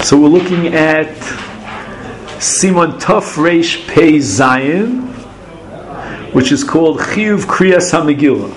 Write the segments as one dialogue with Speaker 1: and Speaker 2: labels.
Speaker 1: So we're looking at Simon Tov Reish Pei Zayin, which is called Chiyuv Kriyas HaMegillah.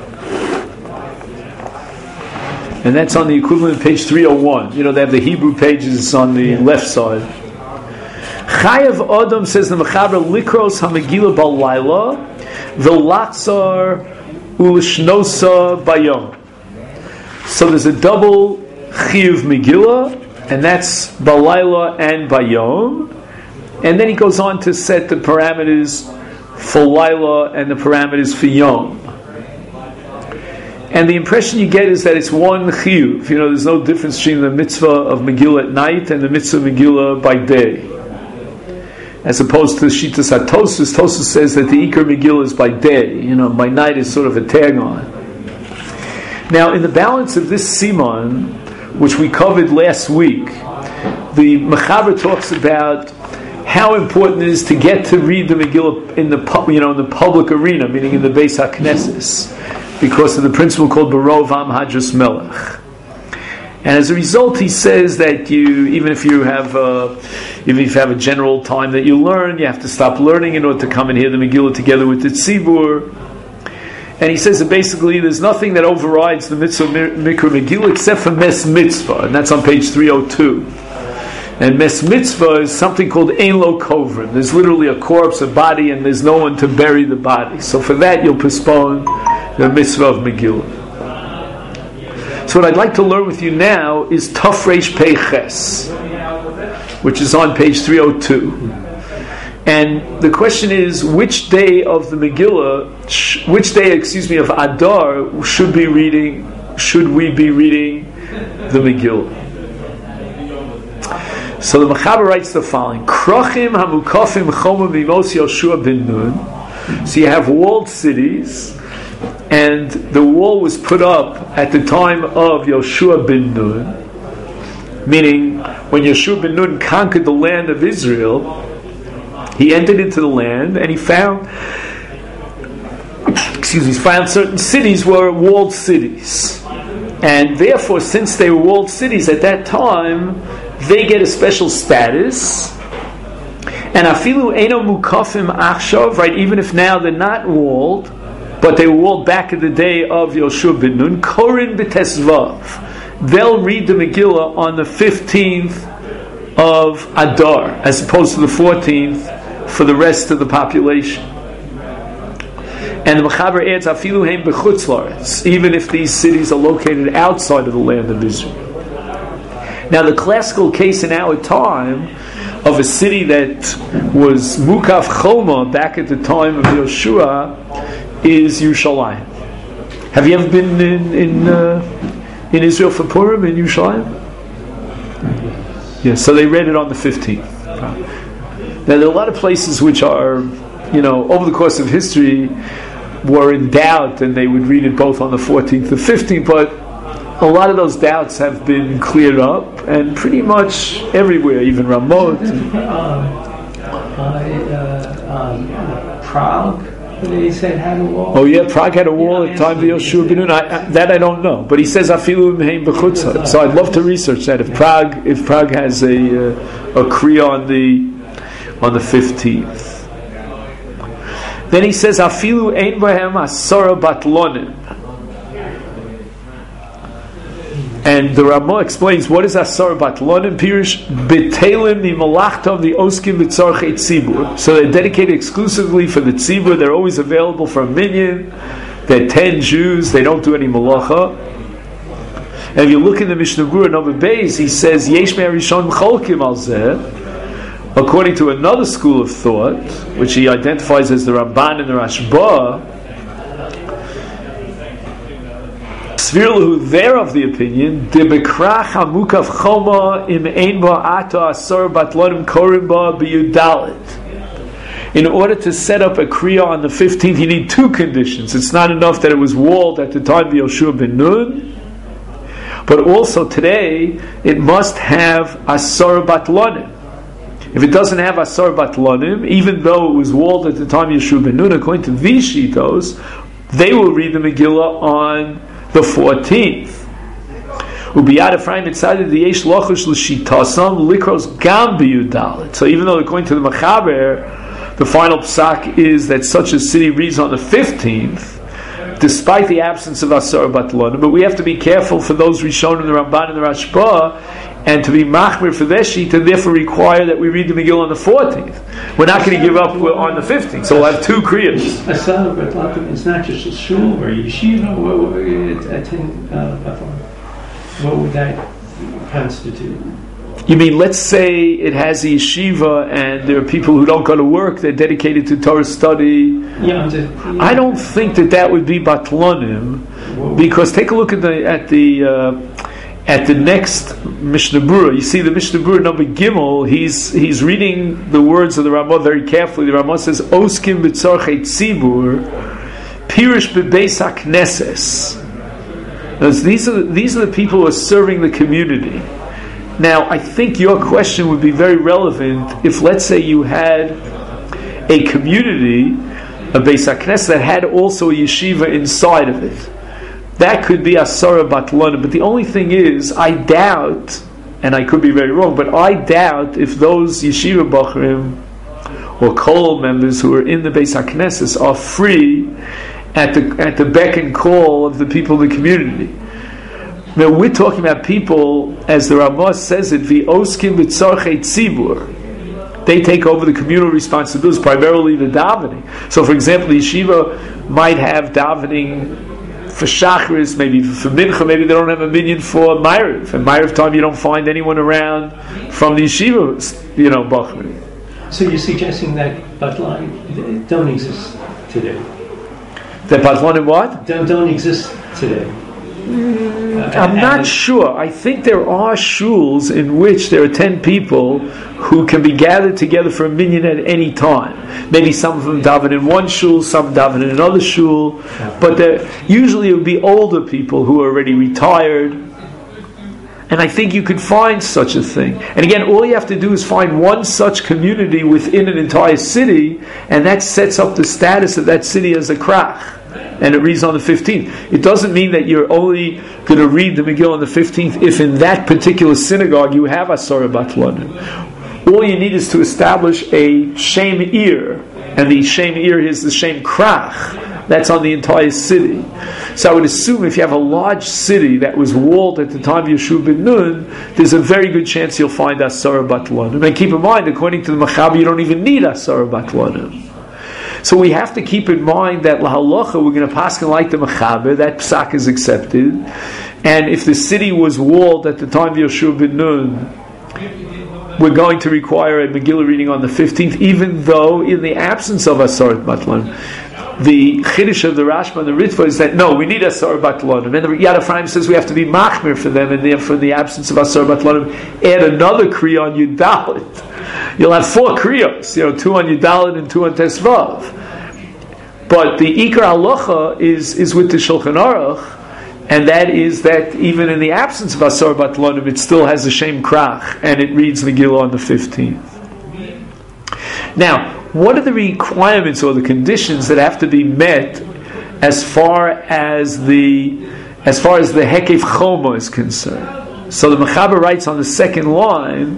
Speaker 1: And that's on the equivalent of page 301. You know, they have the Hebrew pages on the left side. Chayav Adam, says the Mechaber, Likros HaMegillah Balayla, V'latzar Ulishnosa Bayom. So there's a double Chiyuv Megillah, and that's Balayla and Bayom. And then he goes on to set the parameters for Laila and the parameters for Yom. And the impression you get is that it's one Chiyuv. You know, there's no difference between the mitzvah of Megillah at night and the mitzvah of Megillah by day. As opposed to the Shitas HaTosfos, Tosfos says that the Iker Megillah is by day. You know, by night is sort of a tag on. Now, in the balance of this Siman, which we covered last week, the Mechaber talks about how important it is to get to read the Megillah in the public arena, meaning in the Beis HaKnesses, because of the principle called Barov Am Hadras Melech. And as a result, he says that even if you have a general time that you learn, you have to stop learning in order to come and hear the Megillah together with the Tzibur. And he says that basically there's nothing that overrides the mitzvah Mikra Megillah except for Mes Mitzvah, and that's on page 302. And Mes Mitzvah is something called Ein Lo Kovrim. There's literally a corpse, a body, and there's no one to bury the body. So for that you'll postpone the mitzvah of Megillah. So what I'd like to learn with you now is Tov Reish Pei Ches, which is on page 302. And the question is, which day of the Megillah, of Adar, should we be reading the Megillah? So the Mechaber writes the following: Krochim hamukafim choma bimos Yoshua ben Nun. So you have walled cities, and the wall was put up at the time of Yoshua ben Nun, meaning when Yoshua ben Nun conquered the land of Israel. He entered into the land and he found certain cities were walled cities. And therefore, since they were walled cities at that time, they get a special status. And afilu eino mukafim achshav, right, even if now they're not walled, but they were walled back in the day of Yoshua ben Nun, korin b'tesvav. They'll read the Megillah on the 15th of Adar, as opposed to the 14th for the rest of the population. And the Mechaber adds, afilu heim b'chutz la'aretz, even if these cities are located outside of the land of Israel. Now, the classical case in our time of a city that was Mukaf Choma back at the time of Yoshua is Yerushalayim. Have you ever been in Israel for Purim in Yerushalayim? Yes, so they read it on the 15th. Now, there are a lot of places which are, over the course of history were in doubt, and they would read it both on the 14th and 15th, but a lot of those doubts have been cleared up, and pretty much everywhere, even Ramot.
Speaker 2: Prague, they said had a wall.
Speaker 1: Oh yeah, Prague had a wall at the time of Yoshua ben Nun. That I don't know, but he says afilu mehem b'chutz. So I'd love to research that. If Prague has a kriya on the 15th. Then he says afilu ein bahem asara batlonim. And the Ramah explains what is asar batlonim. Pirish betelim the malachtam the oskim b'tzarchei tzibur. So they're dedicated exclusively for the tzibur. They're always available for a minyan. They're 10 Jews. They don't do any malacha. And if you look in the Mishnah Berurah number Beis, he says yesh me'arishon cholkim al zeh. According to another school of thought, which he identifies as the Ramban and the Rashba, Svirlahu, they're of the opinion, Debekrach hamukaf choma im ein ba'ata asar batlonim korim ba b'yudalit. In order to set up a kriya on the 15th, you need two conditions. It's not enough that it was walled at the time of Yoshua ben Nun, but also today it must have asar batlonim. If it doesn't have asar batlonim, even though it was walled at the time of Yoshua ben Nun, according to these shitos, they will read the Megillah on the 14th. Ubiyad Ephraim decided the Yesh Lochush L'Shitasam Likros Gam B'Yudalit. So even though according to the Mechaber, the final psak is that such a city reads on the 15th, despite the absence of Asar Batlana, but we have to be careful for those Rishonim, the Ramban and the Rashba, and to be machmir for their sheet, and therefore require that we read the Megillah on the 14th. We're not going to give up on the 15th, so we'll have two kriyas.
Speaker 2: Asar Batlana is not just a shul or a yeshiva. What would that constitute?
Speaker 1: You mean, let's say it has a yeshiva and there are people who don't go to work, they're dedicated to Torah study. I don't think that would be batlonim, because take a look at the next Mishnah Berurah. You see the Mishnah Berurah number Gimel, he's reading the words of the Ramah very carefully. The Ramah says, Oskim b'tzorchei tzibur, pirish b'beis hakneses. These are the people who are serving the community. Now, I think your question would be very relevant if, let's say, you had a community, a Beis HaKnesset, that had also a yeshiva inside of it. That could be Asara Batlana. But the only thing is, I doubt, and I could be very wrong, but I doubt if those yeshiva bachrim or kol members who are in the Beis HaKnesset are free at the beck and call of the people in the community. Now we're talking about people, as the Ramah says it, the oskim b'tzorchei tzibur. They take over the communal responsibilities, primarily the davening. So, for example, the yeshiva might have davening for Shachris, maybe for Mincha, maybe they don't have a minyan for Ma'ariv. And Ma'ariv time, you don't find anyone around from the yeshiva, bachrim.
Speaker 2: So you're suggesting that Batlan don't exist today?
Speaker 1: That Batlan what?
Speaker 2: Don't exist today.
Speaker 1: I'm not sure. I think there are shuls in which there are 10 people who can be gathered together for a minyan at any time. Maybe some of them daven in one shul, some daven in another shul, but usually it would be older people who are already retired. And I think you could find such a thing. And again, all you have to do is find one such community within an entire city, and that sets up the status of that city as a krach. And it reads on the 15th. It doesn't mean that you're only going to read the Megillah on the 15th if in that particular synagogue you have Asara Batlanim. All you need is to establish a Shem Ir, and the Shem Ir is the Shem Krach. That's on the entire city. So I would assume if you have a large city that was walled at the time of Yeshua ben Nun, there's a very good chance you'll find Asara Batlanim. And keep in mind, according to the Mechaber, you don't even need Asara Batlanim. So we have to keep in mind that lahalacha we're going to paskin like the Mechaber, that psak is accepted, and if the city was walled at the time of Yeshua ben Nun, we're going to require a Megillah reading on the 15th, even though in the absence of Asarat Batlan. The Chiddush of the Rashba and the Ritva is that no, we need Asarat Batlan. And then the Yad Ephraim says we have to be machmir for them, and therefore in the absence of Asarat Batlan, add another kriya on Yudalit. You'll have 4 kriyos, 2 on Yudalit and 2 on Tesvav. But the Ikar Halacha is with the Shulchan Aruch, and that is that even in the absence of Asar Batlanim, it still has a Shem Krach, and it reads Megillah on the 15th. Now, what are the requirements or the conditions that have to be met as far as the Hekef Choma is concerned? So the Mechaber writes on the second line,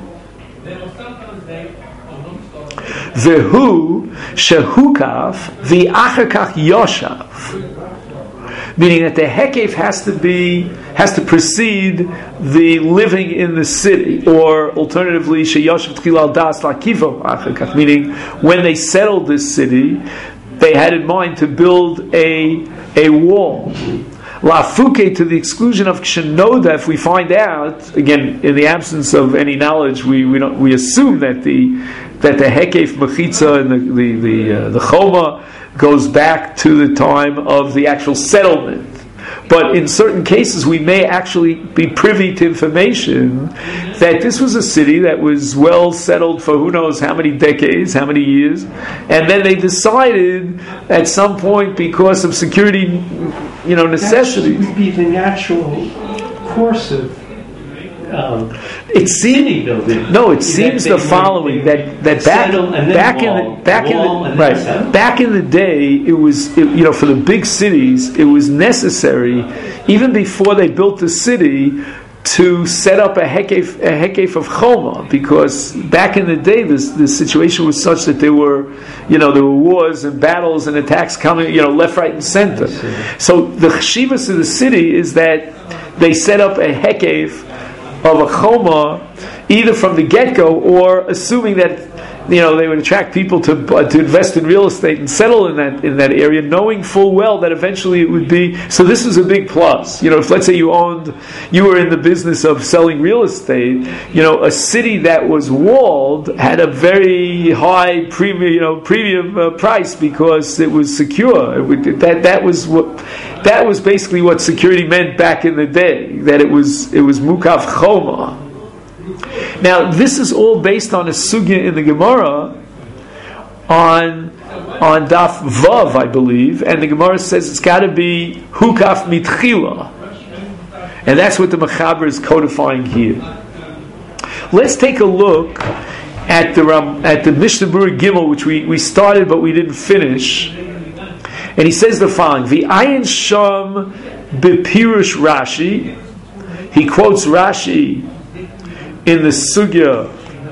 Speaker 1: Vehu shehukaf v'achakach yoshav, meaning that the hekef has to precede the living in the city, or alternatively sheyoshav tchilal das lakivo achakach, meaning when they settled this city, they had in mind to build a wall. Lafuke, to the exclusion of Kshenoda, if we find out, again, in the absence of any knowledge, we assume that the Hekef Mechitza and the Choma goes back to the time of the actual settlement. But in certain cases, we may actually be privy to information that this was a city that was well settled for who knows how many decades, how many years, and then they decided at some point, because of security, necessities.
Speaker 2: That would be the natural course of
Speaker 1: it seemed building. No, it seems the following that back in the day, it was for the big cities, it was necessary even before they built the city to set up a hekef of choma, because back in the day, the situation was such that there were wars and battles and attacks coming, left, right, and center. So the chshivas of the city is that they set up a hekef of a choma, either from the get-go or assuming that they would attract people to invest in real estate and settle in that area, knowing full well that eventually it would be. So this was a big plus. If let's say you were in the business of selling real estate, a city that was walled had a very high premium price because it was secure. That was basically what security meant back in the day. That it was mukav choma. Now, this is all based on a sugya in the Gemara on Daf Vav, I believe, and the Gemara says it's got to be hukaf mitchila, and that's what the Mechaber is codifying here. Let's take a look at the Mishnah Berurah Gimel, which we started but we didn't finish, and he says the following: V'ayin sham bepirush Rashi. He quotes Rashi in the sugya,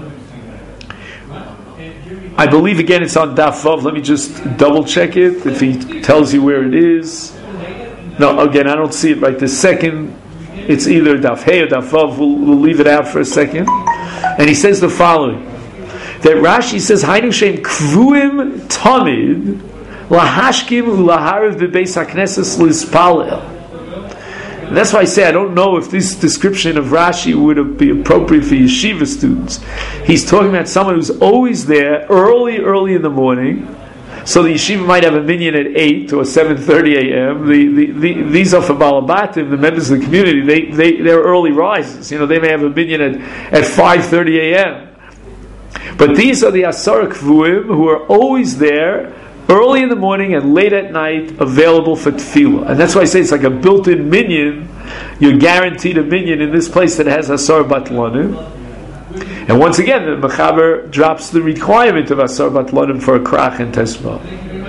Speaker 1: I believe again it's on Daf Vav. Let me just double check it if he tells you where it is. No, again I don't see it right this second. It's either Daf Hey or Daf Vav. We'll leave it out for a second. And he says the following: that Rashi says, "Hainu shem kvuim tamid lahashkim ulahariv bebeis hakneses lispalel." And that's why I say I don't know if this description of Rashi would be appropriate for yeshiva students. He's talking about someone who's always there early in the morning. So the yeshiva might have a minyan at 8 or 7:30 a.m. These are for Balabatim, the members of the community. They're early risers. They may have a minyan at 5:30 a.m. But these are the Asar Kvuim who are always there early in the morning and late at night, available for tefillah. And that's why I say it's like a built-in minyan. You're guaranteed a minyan in this place that has Asar Batlanim. And once again, the Mechaber drops the requirement of Asar Batlanim for a krach and tesma.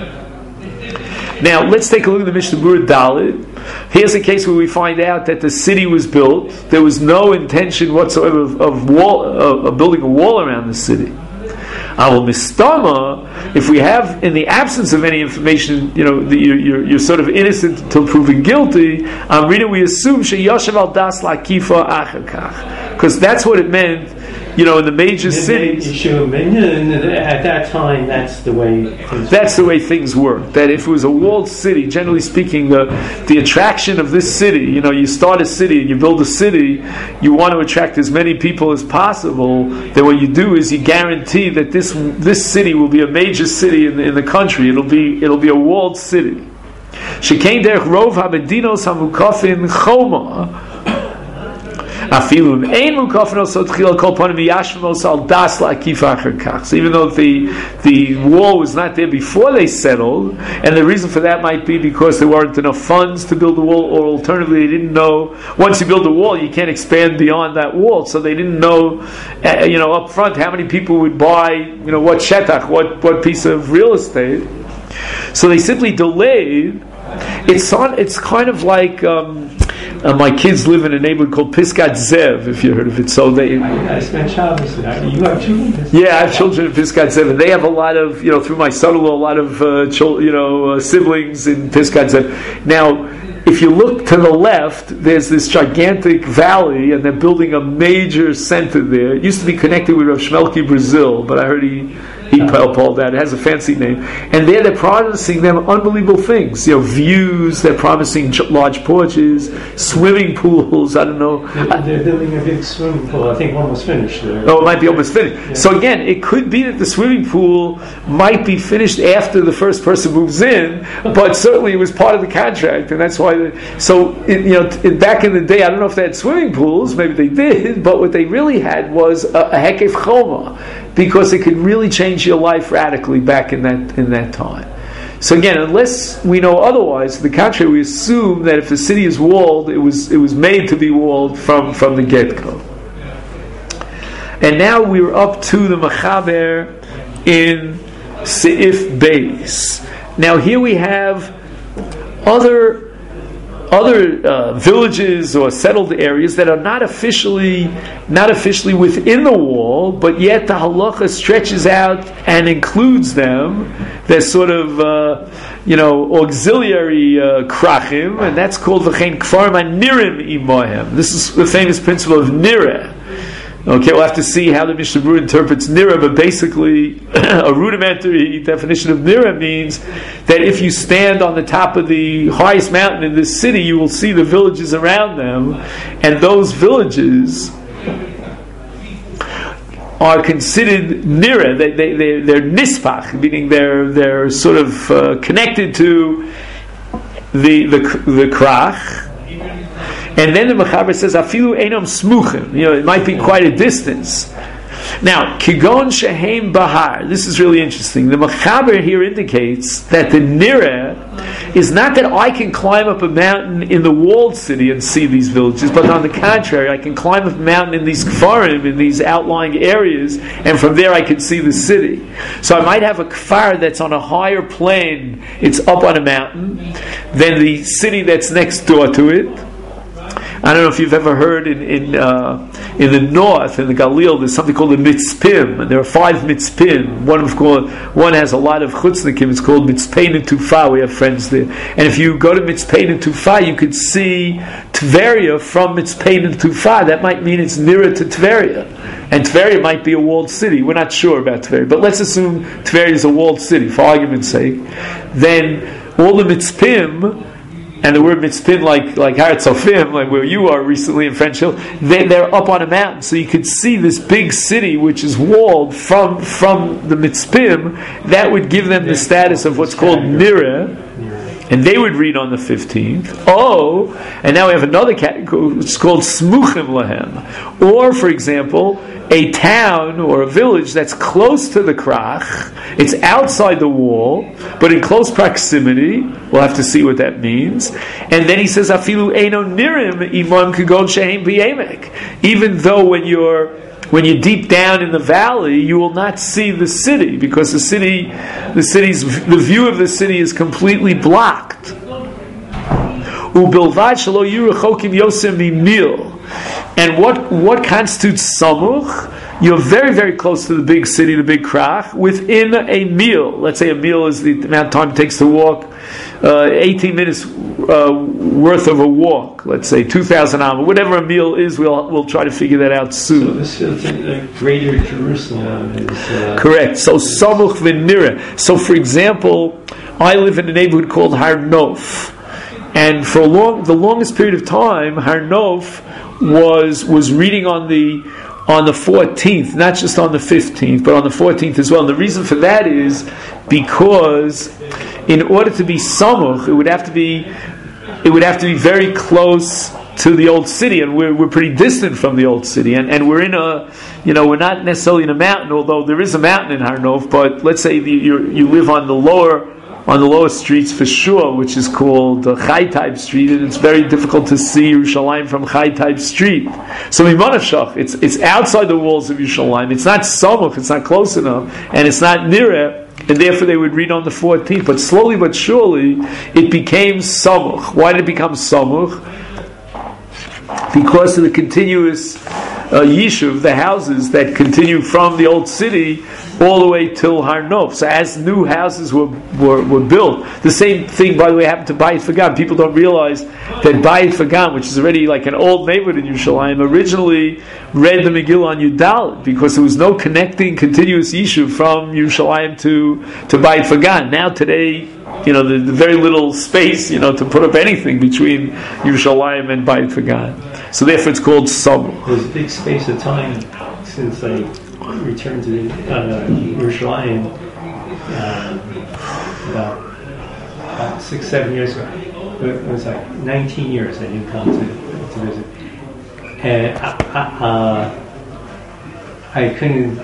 Speaker 1: Now, let's take a look at the Mishnah Berurah Dalit. Here's a case where we find out that the city was built. There was no intention whatsoever of building a wall around the city. Al mistama, if we have, in the absence of any information, you're sort of innocent until proven guilty. We assume sheyashav al das lakifa achakach, because that's what it meant. In the major cities,
Speaker 2: at that time, that's the way
Speaker 1: things work. That if it was a walled city, generally speaking, the attraction of this city, you start a city and you build a city, you want to attract as many people as possible. Then what you do is you guarantee that this city will be a major city in the country. It'll be a walled city. Shekein derech rov hamedinos hamukafin choma. So even though the wall was not there before they settled, and the reason for that might be because there weren't enough funds to build the wall, or alternatively they didn't know once you build a wall you can't expand beyond that wall, so they didn't know up front how many people would buy what shetach, what piece of real estate, so they simply delayed. It's kind of like my kids live in a neighborhood called Piskat Zev, if you heard of it. So
Speaker 2: I spent Shabbos there. You have children?
Speaker 1: Yeah, I have children in Piskat Zev, and they have a lot of, through my son-in-law, a lot of siblings in Piskat Zev. Now, if you look to the left, there's this gigantic valley, and they're building a major center there. It used to be connected with Rav Shmelki Brazil, but I heard he pulled that. It has a fancy name. And there they're promising them unbelievable things. Views, they're promising large porches, swimming pools, I don't know.
Speaker 2: They're building a big swimming pool. I think almost finished.
Speaker 1: Oh, it might be almost finished. Yeah. So again, it could be that the swimming pool might be finished after the first person moves in, but certainly it was part of the contract, and that's why. Back in the day, I don't know if they had swimming pools, maybe they did, but what they really had was a hekef choma, because it could really change your life radically back in that time. So again, unless we know otherwise, to the contrary, we assume that if the city is walled, it was made to be walled from the get-go. And now we're up to the Mechaber in Seif Beis. Now here we have other villages or settled areas that are not officially within the wall, but yet the halacha stretches out and includes them. They're sort of auxiliary krachim, and that's called v'chein kfarim anirim imohem. This is the famous principle of nireh. Okay, we'll have to see how the Mishnah Berurah interprets nireh, but basically, a rudimentary definition of nireh means that if you stand on the top of the highest mountain in this city, you will see the villages around them, and those villages are considered nireh. They're nispach, meaning they're sort of connected to the krach. And then the Mechaber says, "Afilu einam smuchim." It might be quite a distance. Now, kigon shehem bahar. This is really interesting. The Mechaber here indicates that the nireh is not that I can climb up a mountain in the walled city and see these villages, but on the contrary, I can climb up a mountain in these kfarim, in these outlying areas, and from there I can see the city. So I might have a kfar that's on a higher plane, it's up on a mountain, than the city that's next door to it. I don't know if you've ever heard in the north, in the Galil, there's something called the Mitzpim, and there are 5 Mitzpim. One has a lot of chutznikim. It's called Mitzpein and Tufa. We have friends there, and if you go to Mitzpein and Tufa, you could see Tveria from Mitzpein and Tufa. That might mean it's nearer to Tveria, and Tveria might be a walled city. We're not sure about Tveria, but let's assume Tveria is a walled city for argument's sake. Then all the Mitzpim. And the word mitzpin, like Har Tzofim, like where you are recently in French Hill, they're up on a mountain, so you could see this big city which is walled from the mitzpim. That would give them the status of what's called nireh, and they would read on the 15th. Oh, and now we have another category which is called smuchim lahem, or for example, a town or a village that's close to the krach. It's outside the wall, but in close proximity. We'll have to see what that means. And then he says, "Afilu eino nirim imam kagon shehem b'yemek." Even though when you're deep down in the valley, you will not see the city, because the view of the city is completely blocked. Ubilvad shelo yiru chokim yosem mimil. And what constitutes samuch? You're very, very close to the big city, the big krach, within a meal. Let's say a meal is the amount of time it takes to walk, 18 minutes worth of a walk. Let's say 2,000 amos. Whatever a meal is, we'll try to figure that out soon.
Speaker 2: So this is greater Jerusalem is...
Speaker 1: Correct. So samuch v'nireh. So for example, I live in a neighborhood called Har Nof. And for the longest period of time, Har Nof was reading on the 14th, not just on the 15th, but on the 14th as well. And the reason for that is because in order to be samuch, it would have to be very close to the old city, and we're pretty distant from the old city, and we're in we're not necessarily in a mountain, although there is a mountain in Har Nof, but let's say you live on the lower streets for sure, which is called Chai Type Street, and it's very difficult to see Yerushalayim from Chai Type Street. So Mimanashach, it's outside the walls of Yerushalayim. It's not samuch, it's not close enough, and it's not nireh, and therefore they would read on the 14th. But slowly but surely, it became samuch. Why did it become samuch? Because of the continuous yishuv, the houses that continue from the old city all the way till Har Nof. So as new houses were built, the same thing, by the way, happened to Bayit Fagan. People don't realize that Bayit Fagan, which is already like an old neighborhood in Yerushalayim, originally read the Megillah on Yudalit, because there was no connecting continuous yishuv from Yerushalayim to Bayit Fagan. Now today, the very little space, to put up anything between Yerushalayim and Bayit Fagan. So therefore it's called Samuch.
Speaker 2: There's a big space of time since I returned to Yerushalayim about 6-7 years ago. It was like 19 years I didn't come to visit. And I couldn't,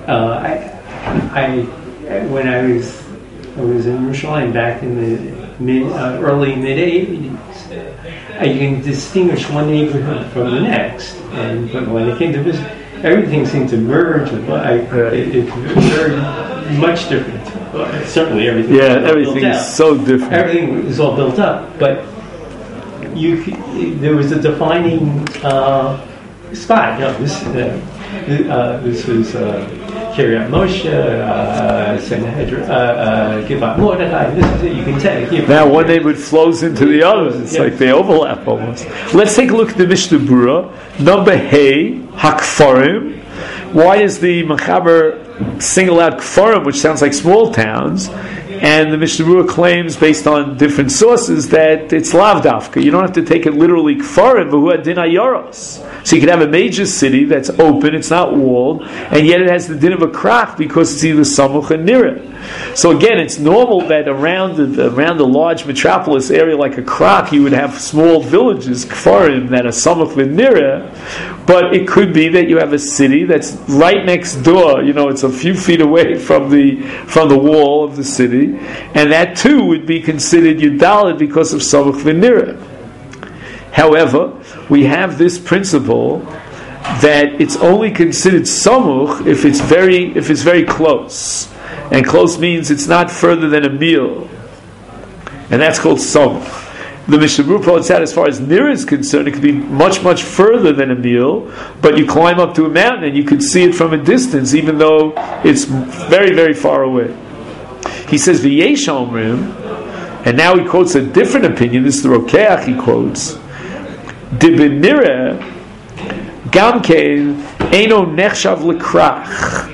Speaker 2: when I was in Yerushalayim back in the early mid-80s, you can distinguish one neighborhood from the next. But when I came to visit, everything seemed to merge. It's very much different. Certainly everything.
Speaker 1: Yeah, everything is so different.
Speaker 2: Everything is all built up, but there was a defining spot. This was Kiryat Moshe, Sanhedrin, Givat Mordechai. This is it. You can tell.
Speaker 1: Now one neighborhood flows into the other. It's like they overlap almost. Let's take a look at the Mishnah Berurah. Number Hey Hakfarim. Why is the Mechaber single out Kfarim, which sounds like small towns? And the Mishnah Berurah claims, based on different sources, that it's lav dafka. You don't have to take it literally kfarim, v'hu adin hayaros. So you could have a major city that's open, it's not walled, and yet it has the din of a krach because it's either samuch or nira. So again, it's normal that around the large metropolis area like a krach, you would have small villages, kfarim, that are samuch and nira. But it could be that you have a city that's right next door. It's a few feet away from the wall of the city, and that too would be considered Yudalid because of Samuch V'Nira. However, we have this principle that it's only considered Samuch if it's very close, and close means it's not further than a meal, and that's called Samuch. The Mishnah Berurah points out, as far as Nira is concerned, it could be much, much further than a meal, but you climb up to a mountain and you could see it from a distance, even though it's very, very far away. He says, V'yesh omrim, and now he quotes a different opinion. This is the Rokeach he quotes. Dibinira gamkein eino nechshav lekrach.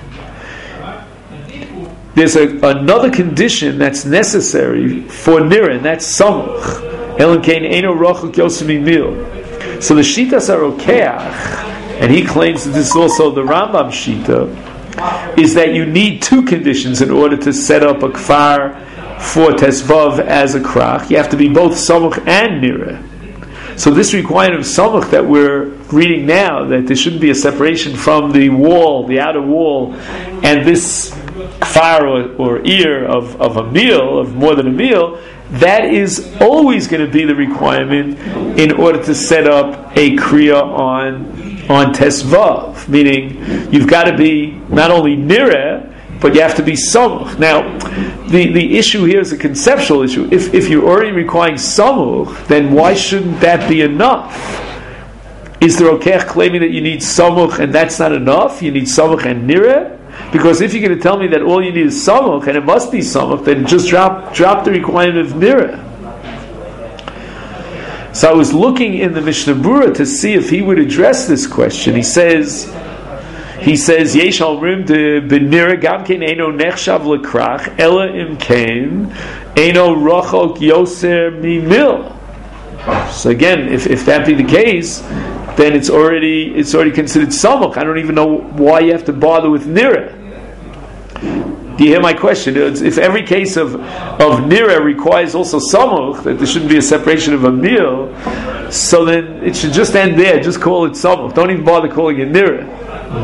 Speaker 1: There's another condition that's necessary for nira, and that's samuch. Elan kein eino rochuk yosem mil. So the Shitas HaRokeach, and he claims that this is also the Rambam Shita, is that you need two conditions in order to set up a kfar for Tesvav as a krach. You have to be both samuch and nira. So this requirement of samuch that we're reading now, that there shouldn't be a separation from the wall, the outer wall, and this kfar or ear of a meal, of more than a meal, that is always going to be the requirement in order to set up a kriya on Tesvav. Meaning, you've got to be not only nira, but you have to be samuch. Now, the issue here is a conceptual issue. If you're already requiring samuch, then why shouldn't that be enough? Is the Rokeach claiming that you need samuch and that's not enough? You need samuch and nira? Because if you're going to tell me that all you need is samuch, and it must be samuch, then just drop the requirement of nira. So I was looking in the Mishnah Berurah to see if he would address this question. He says, Yesh omrim de benira gamkein eino nechshav lekrach ela imkein eino rochok yoser mimil. So again, if that be the case, then it's already considered samuch. I don't even know why you have to bother with nira. Do you hear my question? If every case of nira requires also samuch, that there shouldn't be a separation of a meal, so then it should just end there. Just call it samuch. Don't even bother calling it nira.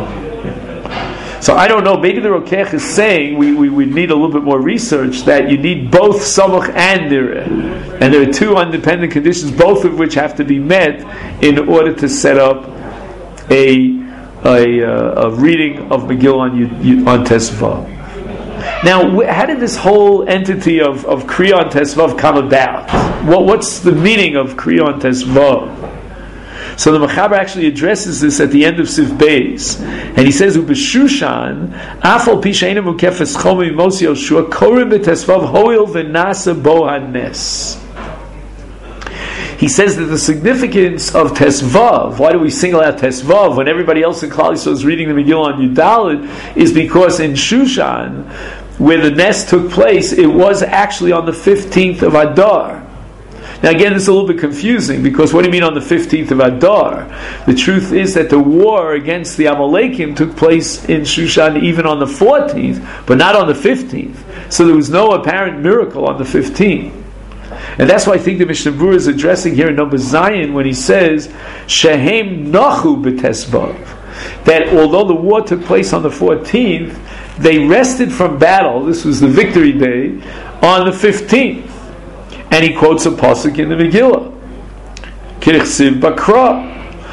Speaker 1: So I don't know, maybe the Rokeach is saying we need a little bit more research, that you need both samuch and nira. And there are two independent conditions, both of which have to be met in order to set up a reading of Megillah on Tesvav. Now, how did this whole entity of Kriya on Tesvav come about? What's the meaning of Kriya on Tesvav? So the Mechaber actually addresses this at the end of Siv Beis, and he says, "Ubeshushan, afal pishainu mukefes chomi mosi Yoshua korim betesvav hoil v'nasa bo hanes." He says that the significance of Tesvav, why do we single out Tesvav when everybody else in Klal Yisrael is reading the Megillah on Yudalid, is because in Shushan, where the nest took place, it was actually on the 15th of Adar. Now again, this is a little bit confusing, because what do you mean on the 15th of Adar? The truth is that the war against the Amalekim took place in Shushan even on the 14th, but not on the 15th. So there was no apparent miracle on the 15th. And that's why I think the Mishnah Berurah is addressing here in Number Zion when he says, Shehem nachu b'tesvav, that although the war took place on the 14th, they rested from battle, this was the victory day, on the 15th. And he quotes a pasuk in the Megillah, Kirchsiv Bakra.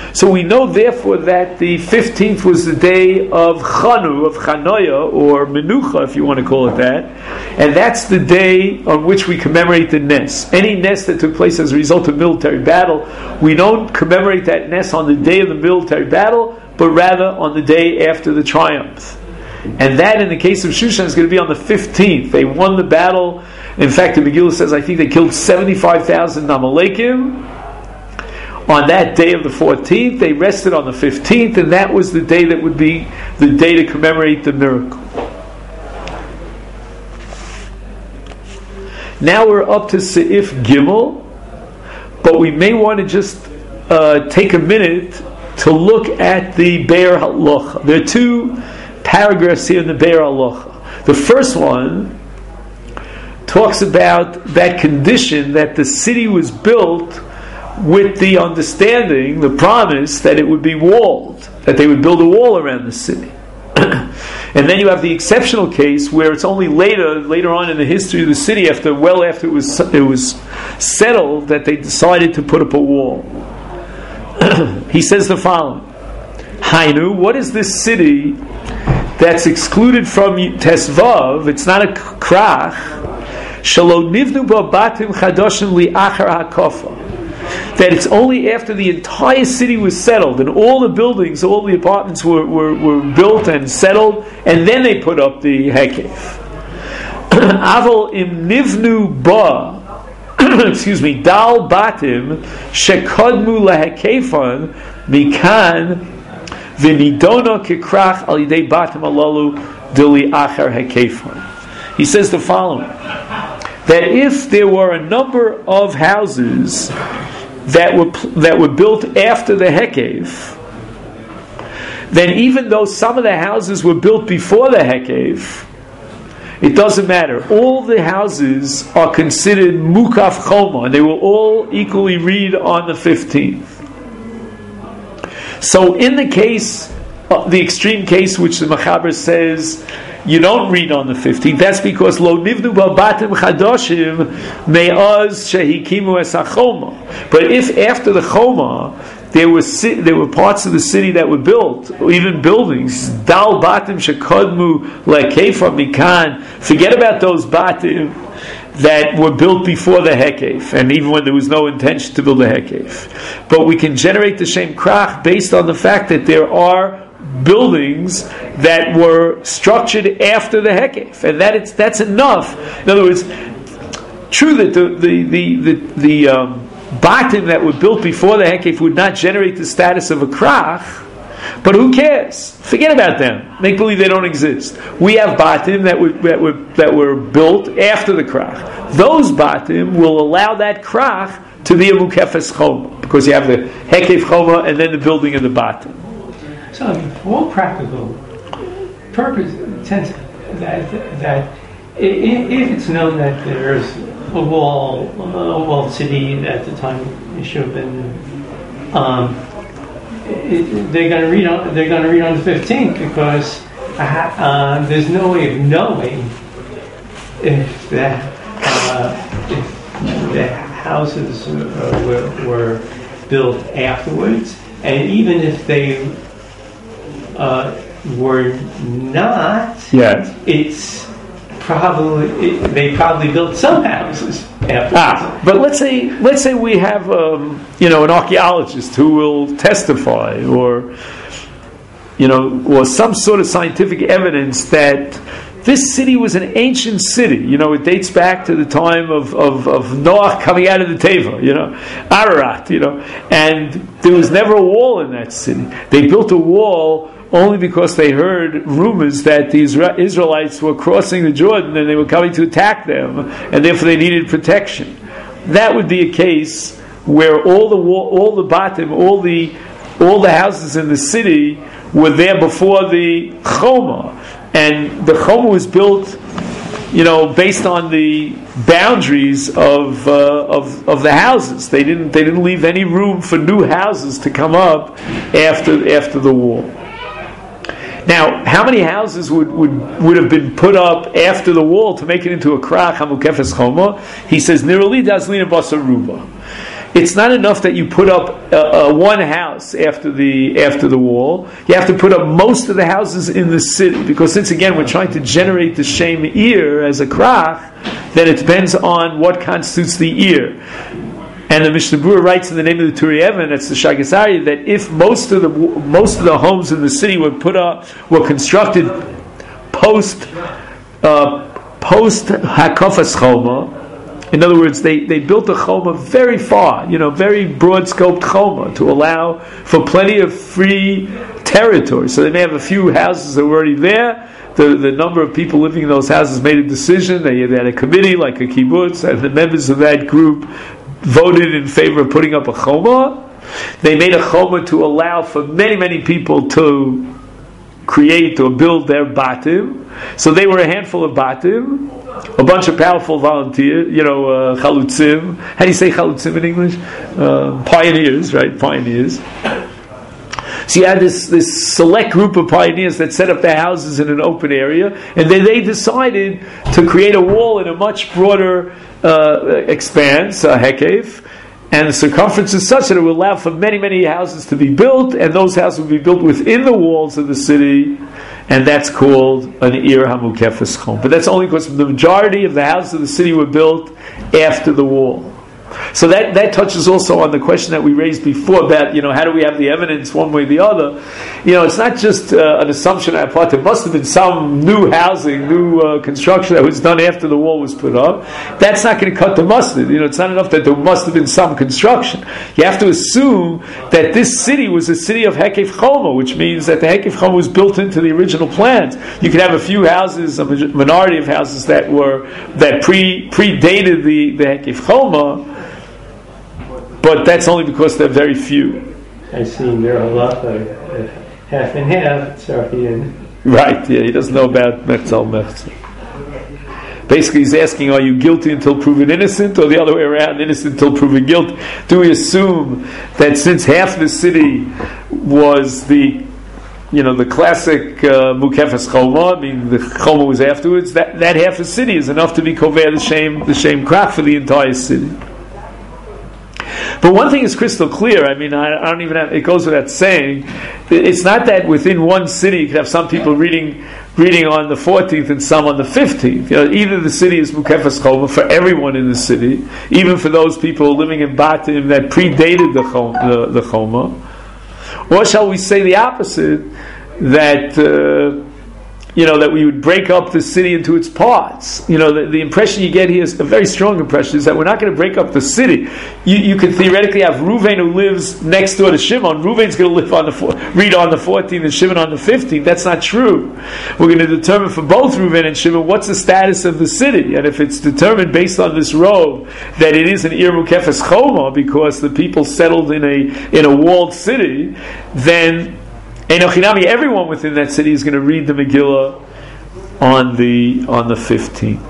Speaker 1: So we know therefore that the 15th was the day of Chanu, of Chanoya, or Menucha, if you want to call it that. And that's the day on which we commemorate the Nes. Any Nes that took place as a result of military battle, we don't commemorate that Nes on the day of the military battle, but rather on the day after the triumph. And that, in the case of Shushan, is going to be on the 15th. They won the battle. In fact, the Megillah says, I think they killed 75,000 Amalekim. On that day of the 14th, they rested on the 15th, and that was the day that would be the day to commemorate the miracle. Now we're up to Seif Gimel, but we may want to just take a minute to look at the Be'er Halacha. There are two paragraphs here in the Be'er Halacha. The first one talks about that condition that the city was built with the understanding, the promise that it would be walled, that they would build a wall around the city. And then you have the exceptional case where it's only later on in the history of the city, after it was settled, that they decided to put up a wall. He says the following: Hainu, what is this city that's excluded from Tesvav? It's not a krach. Shalo nivnu ba batim chadoshim li achar hakofa. That it's only after the entire city was settled and all the buildings, all the apartments were built and settled, and then they put up the hekef. Aval im nivnu ba, dal batim shekodmu lahekefan mikan v'nidona kikrach al yidei batim alalu dili achar hekefan. He says the following: that if there were a number of houses that were built after the Hekev, then even though some of the houses were built before the Hekev, it doesn't matter. All the houses are considered Mukaf Choma, and they will all equally read on the 15th. So in the case, the extreme case which the Mechaber says you don't read on the 15th, that's because lo nivnu babatim chadoshim me'az shehikimu es hachoma. But if after the choma there were parts of the city that were built, or even buildings, dal batim shekodmu lekefa mikan, forget about those batim that were built before the Hekev, and even when there was no intention to build a Hekev. But we can generate the Shem Krach based on the fact that there are buildings that were structured after the Hekev, and that's enough. In other words, true that the batim that were built before the Hekev would not generate the status of a krach, but who cares? Forget about them. Make believe they don't exist. We have batim that were built after the krach. Those batim will allow that krach to be a mukefes choma, because you have the Hekev choma and then the building of the batim.
Speaker 2: So, for all practical purpose, since that if it's known that there's a walled city at the time it should have been, they're going to read on the 15th, because there's no way of knowing if the houses were built afterwards, and even if they were not. Yes. It's probably they probably built some houses afterwards.
Speaker 1: But let's say we have an archaeologist who will testify, or some sort of scientific evidence that this city was an ancient city. It dates back to the time of Noah coming out of the Teva, Ararat, and there was never a wall in that city. They built a wall only because they heard rumors that the Israelites were crossing the Jordan and they were coming to attack them, and therefore they needed protection. That would be a case where all the batim, all the houses in the city were there before the Choma, and the Choma was built, based on the boundaries of the houses. They didn't leave any room for new houses to come up after the wall. Now, how many houses would have been put up after the wall to make it into a krach hamukefes choma? He says, Nirali dazlina basaruba. it's not enough that you put up one house after the wall. You have to put up most of the houses in the city, because since again we're trying to generate the shem ear as a krach, then it depends on what constitutes the ear. And the Mishnah Berurah writes in the name of the Turei Even, that's the Shagas Aryeh, that if most of the homes in the city were constructed post Hakafas Choma. In other words, they built a choma very far, very broad-scoped choma to allow for plenty of free territory. So they may have a few houses that were already there. The number of people living in those houses made a decision. They had a committee like a kibbutz, and the members of that group voted in favor of putting up a choma. They made a choma to allow for many, many people to create or build their batim. So they were a handful of batim, a bunch of powerful volunteers, chalutzim. How do you say chalutzim in English? Pioneers, right? Pioneers. So you had this select group of pioneers that set up their houses in an open area, and then they decided to create a wall in a much broader expanse, a hekev, and the circumference is such that it will allow for many, many houses to be built, and those houses will be built within the walls of the city, and that's called an Ir HaMukefes Chom. But that's only because the majority of the houses of the city were built after the wall. So that touches also on the question that we raised before about, how do we have the evidence one way or the other? It's not just an assumption on our part. There must have been some new housing, new construction that was done after the wall was put up. That's not going to cut the mustard. It's not enough that there must have been some construction. You have to assume that this city was a city of Hekev Choma, which means that the Hekev Choma was built into the original plans. You could have a few houses, a minority of houses that predated the Hekev Choma, but that's only because they're very few.
Speaker 2: I see there are a lot of half and half. Sorry,
Speaker 1: right? Yeah, he doesn't know about Mechzal Mechzal. Basically, he's asking: are you guilty until proven innocent, or the other way around, innocent until proven guilty? Do we assume that since half the city was the classic Mukefes Choma, the Choma was afterwards, that half the city is enough to be kover the shame krach for the entire city? But one thing is crystal clear. I don't even have, it goes without saying, it's not that within one city you could have some people reading on the 14th and some on the 15th. Either the city is Mukefes Choma for everyone in the city, even for those people living in Batim that predated the Choma. Or shall we say the opposite, that that we would break up the city into its parts. The impression you get here is a very strong impression, is that we're not going to break up the city. You could theoretically have Reuven who lives next door to Shimon. Reuven's going to read on the 14th and Shimon on the 15th. That's not true. We're going to determine for both Reuven and Shimon what's the status of the city. And if it's determined based on this row that it is an Ir Mukefes Choma because the people settled in a walled city, then Enochinami, everyone within that city is going to read the Megillah on the 15th.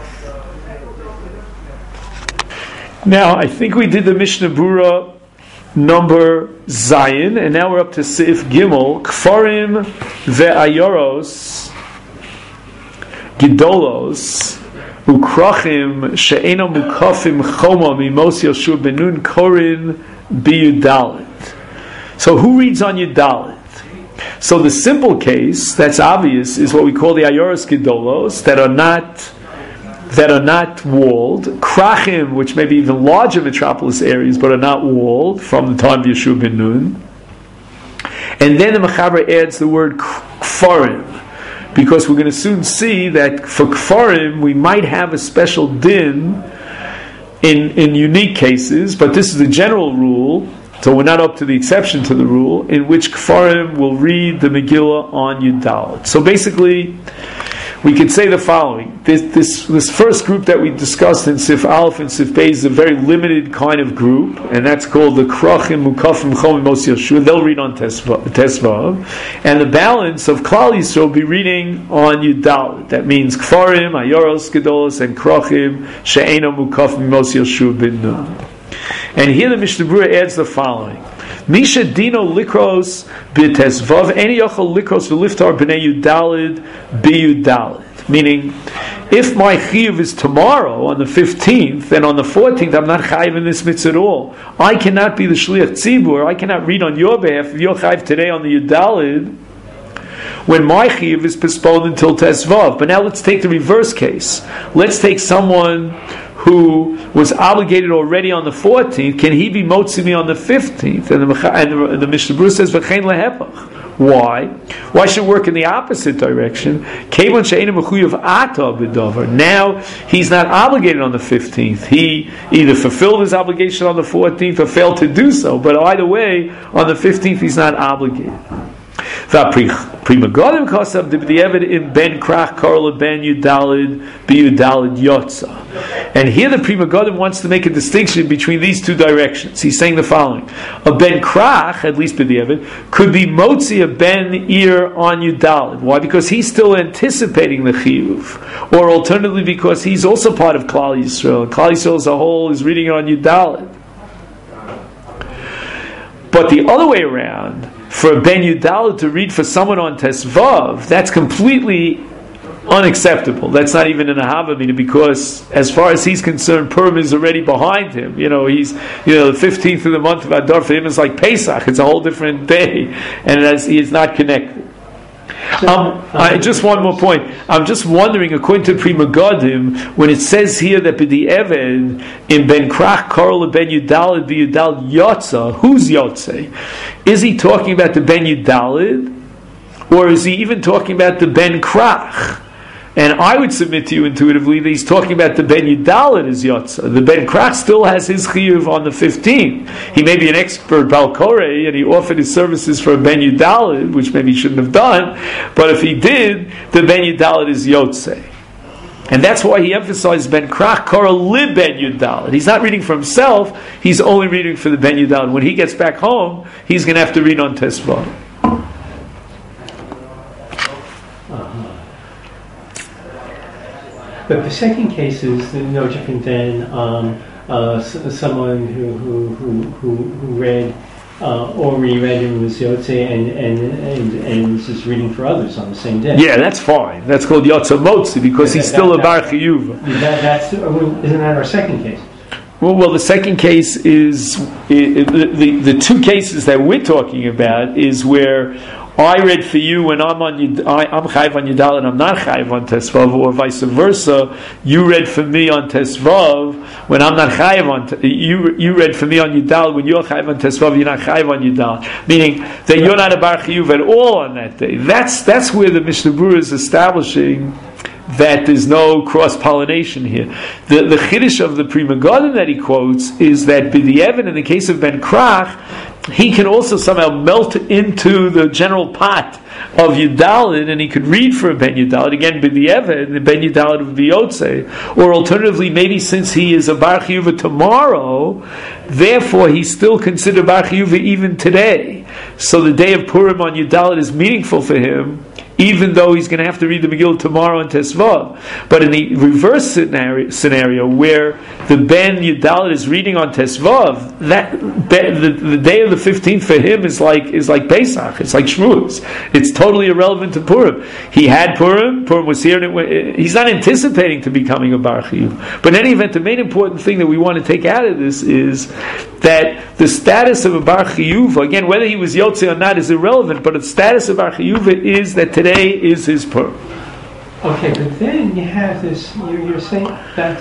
Speaker 1: Now, I think we did the Mishnah Berurah number Zayin, and now we're up to Seif Gimel, Kfarim ve'ayoros Gidolos ukrachim she'eno mukafim choma mimos Yoshua ben Nun korin biyudalit. So who reads on Yudalit? So the simple case, that's obvious, is what we call the Ayoros Gedolos, that are not walled. Krachim, which may be even larger metropolis areas, but are not walled from the time of Yeshua ben Nun. And then the Mechaber adds the word Kfarim, because we're going to soon see that for Kfarim we might have a special din in unique cases, but this is the general rule. So we're not up to the exception to the rule, in which Kfarim will read the Megillah on Yudalit. So basically, we could say the following. This first group that we discussed in Sif Aleph and Sif Beis is a very limited kind of group, and that's called the Krachim Mukafim Chom Mos Yeshua. They'll read on Tesvav. And the balance of Klal Yisrael will be reading on Yudalit. That means Kfarim, Ayoros Gedolos, and Krachim She'eno Mukafim Mos Yeshua bin Nun. And here the Mishnah Berurah adds the following: Misha dino likros b'tesvav eni yochel likros v'liftar b'nei Yudalid b'Yudalid. Meaning, if my chiyuv is tomorrow on the 15th, then on the 14th I'm not chayiv in this mitzvah at all. I cannot be the shliach tzibur. I cannot read on your behalf if you're chayiv today on the Yudalid when my chiyuv is postponed until Tesvav. But now let's take the reverse case. Let's take someone who was obligated already on the 14th. Can he be motzi me on the 15th? And the Mishnah Berurah says v'chein lehepach. Why? Why should it work in the opposite direction? Now he's not obligated on the 15th. He either fulfilled his obligation on the 14th or failed to do so. But either way, on the 15th he's not obligated. Prima Godim Kosav Dibdiyevid in Ben Krach Karla Ben Yudalid Biyudalid Yotza. And here the Prima Godim wants to make a distinction between these two directions. He's saying the following: a Ben Krach, at least B'diyevid, could be Motzi a Ben Ir on Yudalid. Why? Because he's still anticipating the Chiyuv, or alternatively because he's also part of Klal Yisrael. Klal Yisrael as a whole is reading it on Yudalid. But the other way around, for a Ben Yudalid to read for someone on Tesvav, that's completely unacceptable. That's not even an Ahavamina, because as far as he's concerned, Purim is already behind him. He's the 15th of the month of Adar for him is like Pesach. It's a whole different day, and he is not connected. Just one more point. I'm just wondering, according to Prima Godim, when it says here that B'di'eved in Ben Krach Karol Ben Yudalid B'Yudalid Yotza, who's Yotze? Is he talking about the Ben Yudalid, or is he even talking about the Ben Krach? And I would submit to you intuitively that he's talking about the Ben Yudalid as Yotza. The Ben Krach still has his chiyuv on the 15th. He may be an expert Bal Koreh, and he offered his services for a Ben Yudalid, which maybe he shouldn't have done, but if he did, the Ben Yudalid is Yotze. And that's why he emphasized Ben Krach Kara Li Ben Yudalid. He's not reading for himself, he's only reading for the Ben Yudalid. When he gets back home, he's going to have to read on Tesvav.
Speaker 2: But the second case is no different than someone who read or reread and was Yotze and was just reading for others on the same day.
Speaker 1: Yeah, that's fine. That's called Yotze Motzi because he's still a Bar Chiyuv.
Speaker 2: Isn't that our second case?
Speaker 1: Well, the second case is the two cases that we're talking about is where I read for you when I'm chayiv on Yudal and I'm not chayiv on Tesvav, or vice versa. You read for me on Tesvav when I'm not chayiv on. You read for me on Yudal when you're chayiv on Tesvav. You're not chayiv on Yudal, meaning that you're not a bar chiyuv at all on that day. That's where the Mishnah Berurah is establishing that there's no cross-pollination here. The chiddush of the Prima Godim that he quotes is that B'di'eved, in the case of Ben Krach, he can also somehow melt into the general pot of Yudalid, and he could read for a Ben Yudalid. Again, B'di'eved, the Ben Yudalid would be Yotze. Or alternatively, maybe since he is a Bar Chiyuva tomorrow, therefore he's still considered Bar Chiyuva even today. So the day of Purim on Yudalid is meaningful for him, even though he's going to have to read the Megillah tomorrow in Tesvav. But in the reverse scenario where the Ben Yudalid is reading on Tesvav, the day of the 15th for him is like Pesach. It's like Shavuos. It's totally irrelevant to Purim. He had Purim was here, and he's not anticipating to becoming a Bar Chiyuv. But in any event, the main important thing that we want to take out of this is that the status of a Bar Chiyuv, again, whether he was Yotze or not is irrelevant, but the status of Bar Chiyuv is that today is his Purim.
Speaker 2: Okay, but then you have this, you're saying that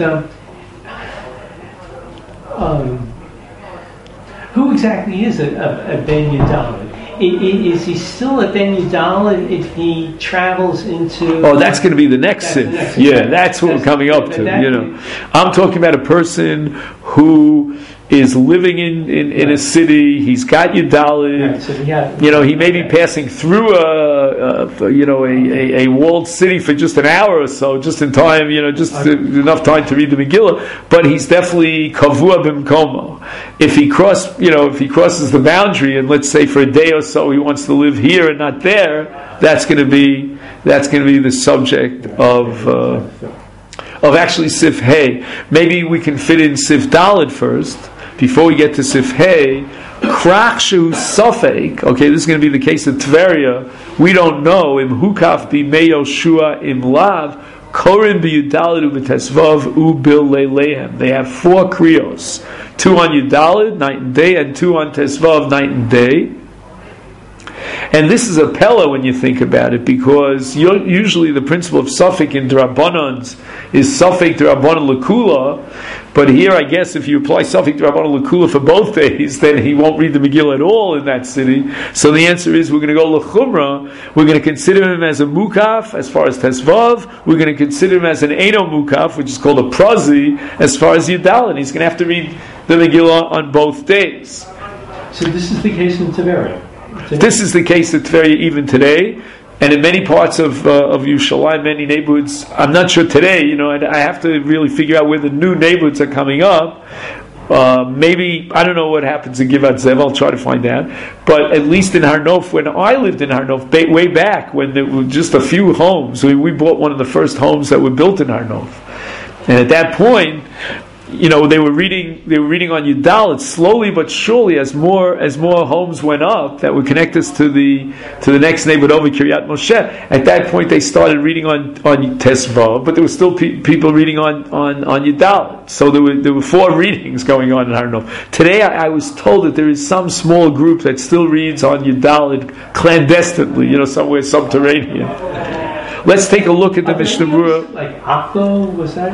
Speaker 2: who exactly is a Ben Yudalid? Is he still a Ben Yudalid if he travels into...
Speaker 1: Oh, that's going to be the next sif. Yeah, that's what we're coming up to. I'm talking about a person who is living in a city. He's got Yudalid. Right, so he may be passing through a walled city for just an hour or so, just in time, enough time to read the Megillah. But he's definitely kavua b'mkomo. If he crosses the boundary, and let's say for a day or so he wants to live here and not there, that's going to be the subject of actually Sif Hey. Maybe we can fit in Sif Dalid first before we get to Sif Hey. Krach Shu Safek. Okay, this is going to be the case of Tveria, We don't know. Im hukaf b'mei Yoshua im lav korin b'yudalid u'b'tesvav u'bil leilehem. They have 4 kriyos. 2 on Yudalid, night and day, and 2 on Tesvav, night and day. And this is a pella when you think about it, because usually the principle of Safek in D'Rabbanans is Safek D'Rabbanan L'Kula, but here I guess if you apply Safek D'Rabbanan L'Kula for both days, then he won't read the Megillah at all in that city. So the answer is we're going to go L'Chumra, we're going to consider him as a Mukaf as far as Tesvav, we're going to consider him as an Eino Mukaf, which is called a Prazi, as far as Yudal, and he's going to have to read the Megillah on both days.
Speaker 2: So this is the case in Tiberia?
Speaker 1: This is the case at Tveria even today, and in many parts of Yerushalayim, many neighborhoods. I'm not sure today. I have to really figure out where the new neighborhoods are coming up. Maybe I don't know what happens in Givat Zev. I'll try to find out. But at least in Har Nof, when I lived in Har Nof, way back when there were just a few homes, we bought one of the first homes that were built in Har Nof, and at that point, they were reading on Yudalit slowly but surely as more homes went up that would connect us to the next neighborhood over Kiryat Moshe. At that point they started reading on Tesvav, but there were still people reading on Yudalit. So there were 4 readings going on in Har Nof. Today I was told that there is some small group that still reads on Yudalit clandestinely, somewhere subterranean. Let's take a look at the Mishnah Berurah.
Speaker 2: Like Akko, was that?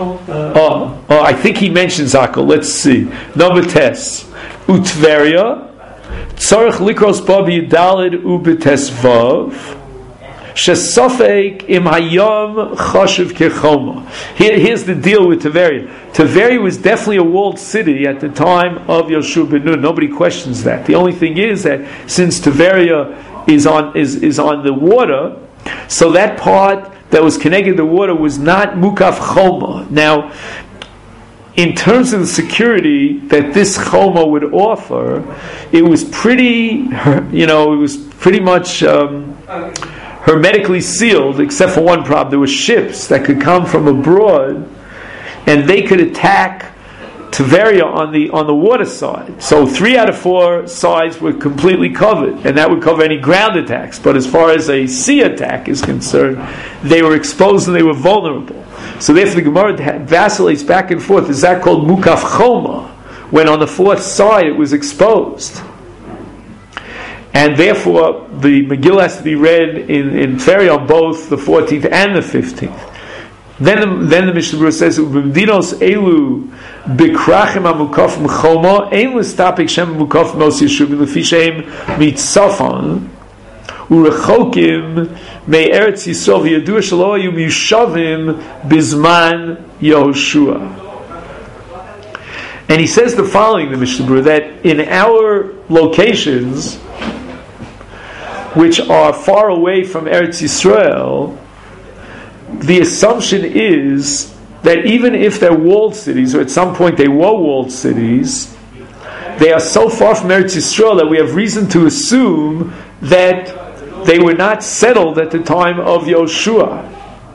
Speaker 1: I think he mentions Akko. Let's see. Number tes. Utveria. Tzarech likros ba b'yudalid u'b'tesvav. Shesafek im hayom chashiv kechoma. Here's the deal with Tveria. Tveria was definitely a walled city at the time of Yoshua ben Nun. Nobody questions that. The only thing is that since Tveria is on the water, so that part that was connected to the water was not Mukaf Choma. Now, in terms of the security that this Choma would offer, it was pretty much hermetically sealed, except for one problem. There were ships that could come from abroad, and they could attack Tveria on the water side. So 3 out of 4 sides were completely covered, and that would cover any ground attacks. But as far as a sea attack is concerned, they were exposed and they were vulnerable. So therefore the Gemara vacillates back and forth. Is that called Mukaf Choma, when on the 4th side it was exposed? And therefore the Megillah has to be read in Tveria on both the 14th and the 15th. Then the Mishnah Berurah says, "B'mdinos elu b'krachim amukafim choma ein l'stapik shem amukafim os yeshuvim lefi sheim mitzafon urechokim me'eretz Yisrael v'yadua shelo hayu mishavim bizman Yehoshua." And he says the following, the Mishnah Berurah, that in our locations, which are far away from Eretz Yisrael, the assumption is that even if they're walled cities, or at some point they were walled cities, they are so far from Eretz Yisrael that we have reason to assume that they were not settled at the time of Yoshua.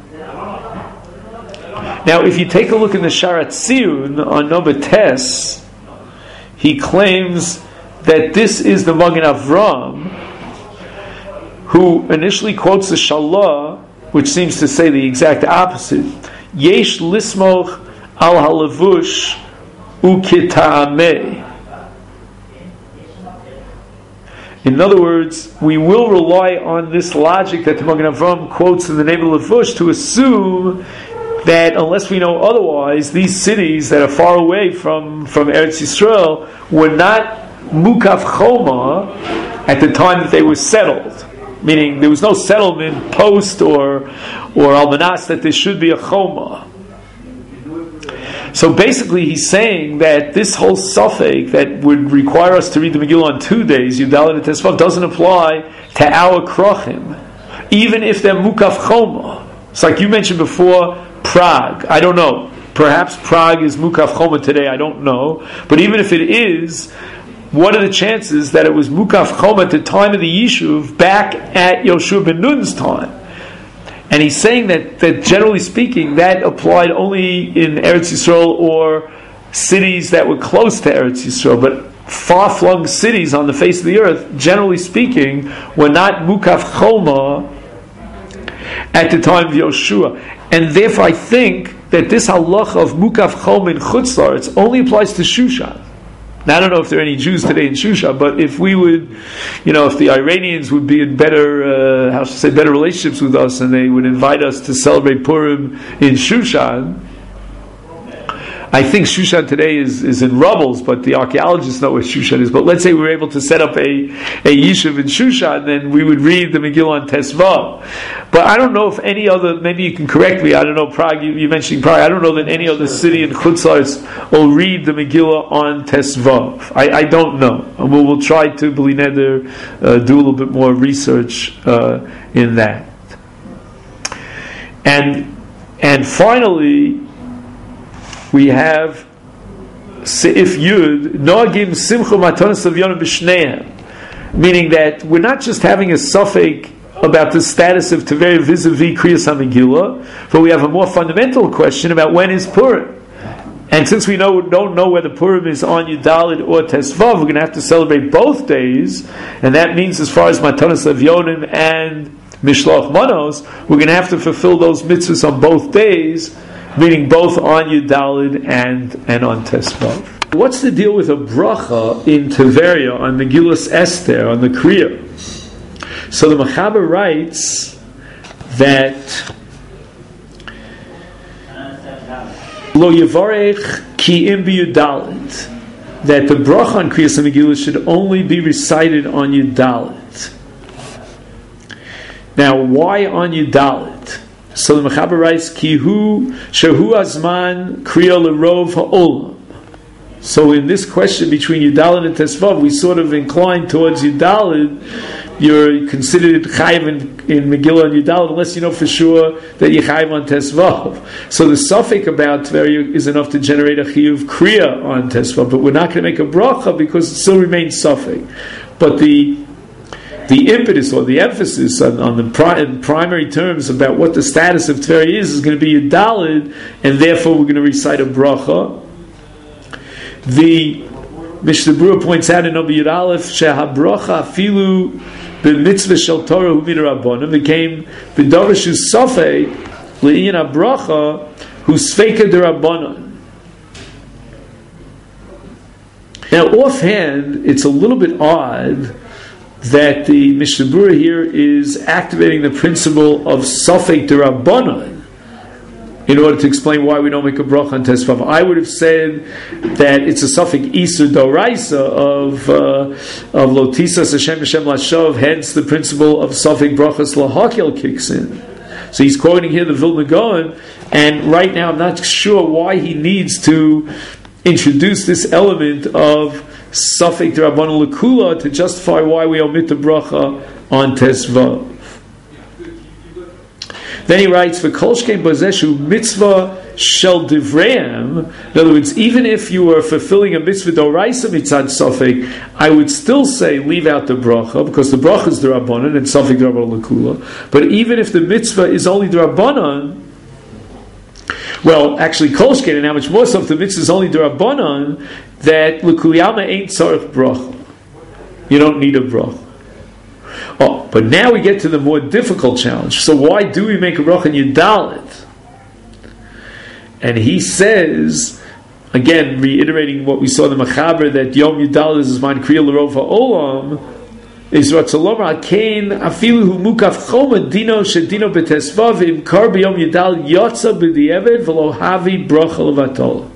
Speaker 1: Now, if you take a look in the Sharat Tziyun on number tes, he claims that this is the Magen Avram, who initially quotes the Shalah, which seems to say the exact opposite. Yesh lismoch al halavush ukita'ameh. In other words, we will rely on this logic that the Magen Avram quotes in the name of Lavush to assume that unless we know otherwise, these cities that are far away from Eretz Yisrael were not Mukaf Choma at the time that they were settled. Meaning there was no settlement post or almanas that there should be a choma. So basically he's saying that this whole suffix that would require us to read the Megillah on 2 days, Yudalit and Tesvav, doesn't apply to our krochim, even if they're mukaf choma. It's like you mentioned before, Prague. I don't know. Perhaps Prague is mukaf choma today. I don't know. But even if it is, what are the chances that it was Mukaf Choma at the time of the Yishuv back at Yoshua ben Nun's time? And he's saying that generally speaking, that applied only in Eretz Yisrael or cities that were close to Eretz Yisrael. But far-flung cities on the face of the earth, generally speaking, were not Mukaf Choma at the time of Yoshua. And therefore I think that this halacha of Mukaf Choma in Chutz La'aretz only applies to Shushan. Now, I don't know if there are any Jews today in Shushan, but if we would, if the Iranians would be in better, better relationships with us, and they would invite us to celebrate Purim in Shushan, I think Shushan today is in rubbles, but the archaeologists know where Shushan is. But let's say we were able to set up a yishuv in Shushan, then we would read the Megillah on Tesvav. But I don't know if any other, maybe you can correct me, I don't know, Prague, you mentioned Prague, I don't know that any other city in Chutz La'aretz will read the Megillah on Tesvav. I don't know. And we'll try to, B'li Neder, do a little bit more research in that. And finally, we have Seif Yud, Noagim Simcha Matanas Avyonim B'Shneihem, meaning that we're not just having a suffix about the status of Teveri vis-a-vis Kriyas HaMegillah, but we have a more fundamental question about when is Purim. And since we don't know whether Purim is on Yudalid or Tesvav, we're going to have to celebrate both days, and that means as far as Matanas Avyonim and Mishloach Manos, we're going to have to fulfill those mitzvahs on both days, meaning both on Yudalid and on Tesvav. What's the deal with a bracha in Tiberia on Megillas Esther, on the Kriya? So the Mechaber writes that Lo Yevarech Ki Im B'Yudalid, that the bracha on Kriyas HaMegillah should only be recited on Yudalid. Now, why on Yudalid? So the Mechaber writes, Kihu Shehu Azman Kriya L'Rov Ha'olam. So in this question between Yudalid and Tesvav, we sort of incline towards Yudalid. You're considered chayiv in Megillah and Yudalid, unless you know for sure that you're chayiv on Tesvav. So the suffix about Tveria is enough to generate a chiyuv Kriya on Tesvav, but we're not going to make a bracha because it still remains suffix. But the impetus or the emphasis on the primary terms about what the status of Tveria is going to be Yudalid, and therefore we're going to recite a bracha. The Mishnah Berurah points out in Obi Yud Aleph, Shehabracha afilu b'mitzvah shel Torah hu midrabanan became b'davash safei le'in habracha hu sveika derabanan. Now, offhand, it's a little bit odd that the Mishnah Berurah here is activating the principle of Safek D'Rabbanan in order to explain why we don't make a bracha on Tesvav. I would have said that it's a Safek Isur Doraisa of Lotisas Hashem Hashem Lashov, hence the principle of Safek Brachas Lahakel kicks in. So he's quoting here the Vilna Gaon, and right now I'm not sure why he needs to introduce this element of Safek D'Rabbanan L'Kula to justify why we omit the bracha on Tesvav. Then he writes, "V'kol shkein bozeshu mitzvah shel divreim." In other words, even if you were fulfilling a mitzvah d'oraisa mitzad Safek, I would still say leave out the bracha because the bracha is D'Rabbanan and Safek D'Rabbanan L'Kula. But even if the mitzvah is only D'Rabbanan, well, actually, kol shkein, and how much more so if the mitzvah is only D'Rabbanan, that l'kuliyama ain't tzarich bracha. You don't need a bracha. Oh, but now we get to the more difficult challenge. So why do we make a bracha in Yudalid? And he says, again, reiterating what we saw in the Mechaber, that Yom Yudalid is man kriya l'rov ha'olam, is Ratzalom Ha'kein afilu hu mukaf choma dino shedino betesvav im kar b'yom Yudalid yotza b'di'eved v'lo havi bracha l'vatol.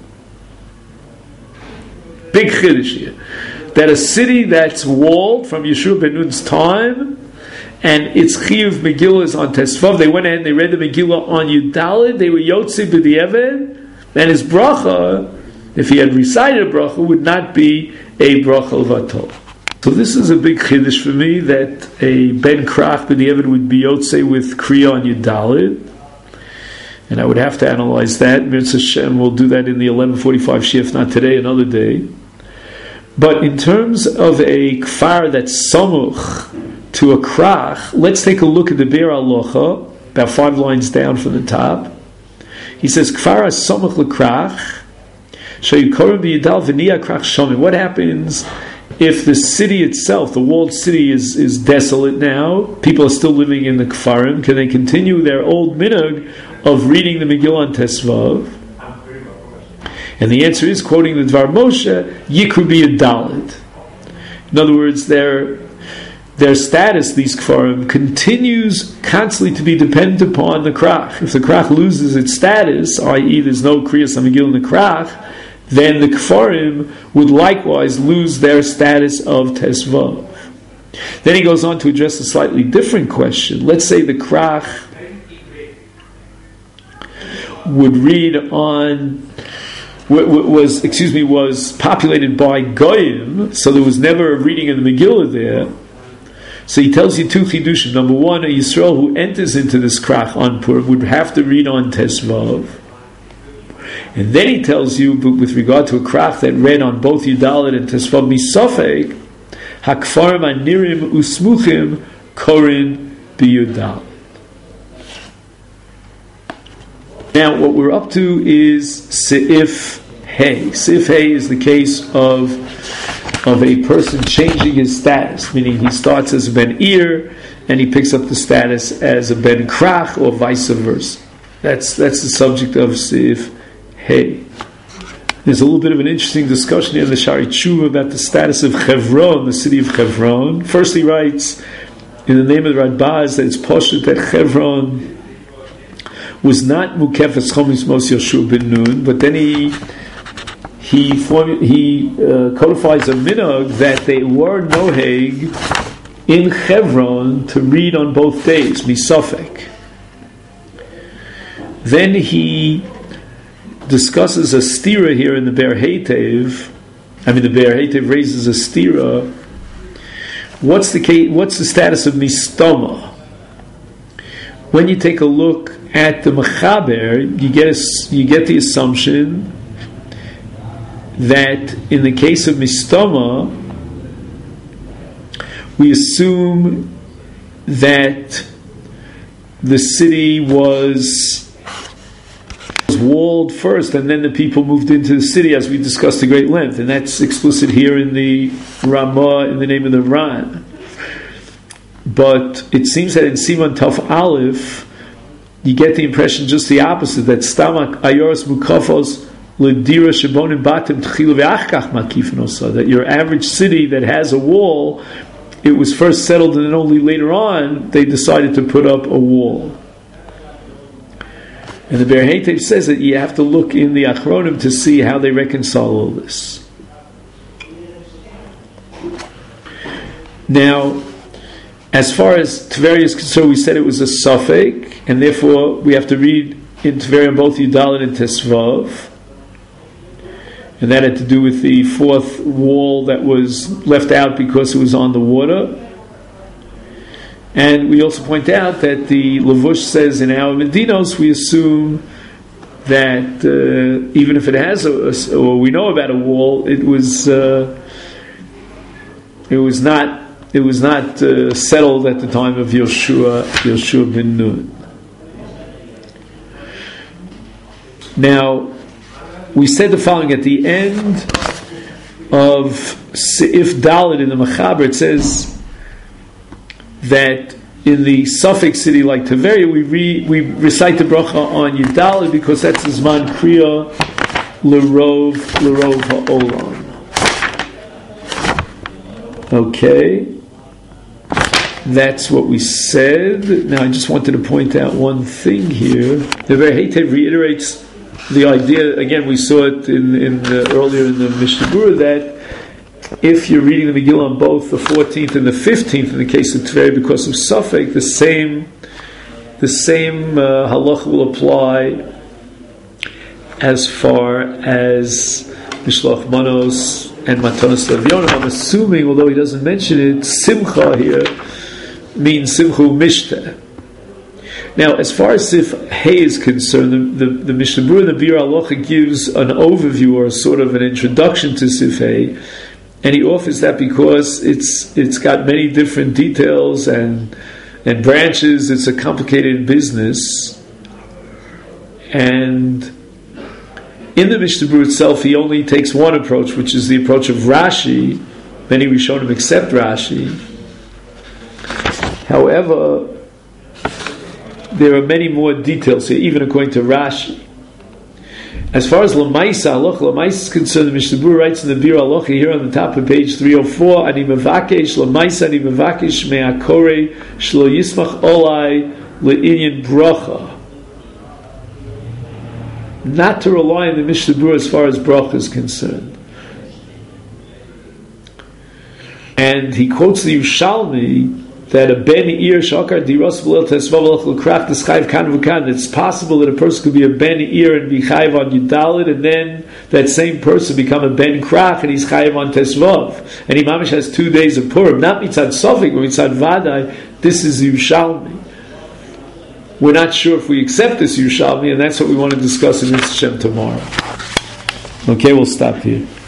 Speaker 1: Big chiddush here. That a city that's walled from Yeshua ben Nun's time, and its chiyuv Megillah is on Tesvav. They went ahead and they read the Megillah on Yudalid. They were yotzi b'di'eved, and his bracha, if he had recited a bracha, would not be a bracha l'vatol. So this is a big chiddush for me, that a ben krach b'di'eved would be yotze with kriya on Yudalid. And I would have to analyze that. Mitzvah Hashem, we'll do that in the 11:45 shift, not today, another day. But in terms of a kfar that's samuch to a krach, let's take a look at the Be'er Halacha, about 5 lines down from the top. He says, kfar samuch l'krach, What happens if the city itself, the walled city, is desolate now? People are still living in the Kfarim. Can they continue their old minhag of reading the Megillah on Tesvav? And the answer is, quoting the Dvar Moshe, Yikru B'Yadalid. In other words, their status, these Kfarim, continues constantly to be dependent upon the Krach. If the Krach loses its status, i.e. there's no Kriyas HaMegillah in the Krach, then the Kfarim would likewise lose their status of Tesvav. Then he goes on to address a slightly different question. Let's say the Krach would read on... was populated by Goyim, so there was never a reading of the Megillah there. So he tells you two chidushim. Number one, a Yisrael who enters into this krach on Purim would have to read on Tesvav. And then he tells you, but with regard to a krach that read on both Yudalit and Tesvav misofek, hakfarim anirim usmuchim korin biyudal. Now, what we're up to is Seif Hey. Seif Hey is the case of a person changing his status, meaning he starts as a Ben Ir and he picks up the status as a Ben Krach or vice versa. That's the subject of Seif Hey. There's a little bit of an interesting discussion here in the Shari Tshuva about the status of Chevron, the city of Chevron. First he writes, in the name of the Radbaz, that it's poshut that Chevron was not Mukefes Chomis Mos Yoshua ben Nun, but then he codifies a minhag that they were noheg in Chevron to read on both days, misofek. Then he discusses a stira here in the Be'er Heitev. The Be'er Heitev raises a stira. What's the status of mistoma? When you take a look at the Mechaber, you get the assumption that in the case of Mistoma, we assume that the city was walled first and then the people moved into the city, as we discussed at great length, and that's explicit here in the Ramah in the name of the Ran. But it seems that in Siman Taf Aleph you get the impression just the opposite, that Stamak Ayoros Mukafos Ledira Shabonim Batim Tchilu Ve'achkach Makifinosa, that your average city that has a wall, it was first settled and then only later on they decided to put up a wall. And the Be'er Heitev says that you have to look in the Achronim to see how they reconcile all this. Now, as far as Tveri is concerned, we said it was a suffix, and therefore we have to read in Tveri on both Yudalit and Tesvav. And that had to do with the fourth wall that was left out because it was on the water. And we also point out that the Lavush says in our Medinos, we assume that even if it has or we know about a wall, it was not settled at the time of Yoshua ben Nun. Now, we said the following at the end of Seif Dalet in the Mechaber. It says that in the suffix city like Tveria, we recite the bracha on Yudalet because that's the Zman Kriya L'Rov Ha'olam. Okay. That's what we said. Now I just wanted to point out one thing here. The Be'er Heitev reiterates the idea, again we saw it earlier in the Mishnah Berurah, that if you're reading the Megillah on both the 14th and the 15th in the case of Tvei because of Suffolk, the same halacha will apply as far as Mishloach Manos and Matanos Levion. I'm assuming, although he doesn't mention it, Simcha here means Simchu Mishteh. Now, as far as Sif Hey is concerned, the Mishnah Berurah and the Bir Halacha gives an overview or sort of an introduction to Sif Hey, and he offers that because it's got many different details and branches. It's a complicated business, and In the Mishnah Berurah itself, he only takes one approach, which is the approach of Rashi. Many Rishonim accept Rashi. However, there are many more details here, even according to Rashi. As far as Lamaisa is concerned, the Mishnah Berurah writes in the Bir Halacha here on the top of page 304, Ani mevakesh Lamaisa, Ani mevakesh me'akore shlo yismach olai le'inyan bracha. Not to rely on the Mishnah Berurah as far as bracha is concerned. And he quotes the Yerushalmi that a ben ir shakar diros v'lel tesvav l'krach t'schayv kan v'kan. It's possible that a person could be a ben ir and be chayv on yudalid, and then that same person become a ben krach and he's chayv on tesvav. And he mamish has 2 days of Purim, not mitzad sofik, but mitzad vadai. This is Yerushalmi. We're not sure if we accept this Yerushalmi, and that's what we want to discuss in Mitzvah Shem tomorrow. Okay, we'll stop here.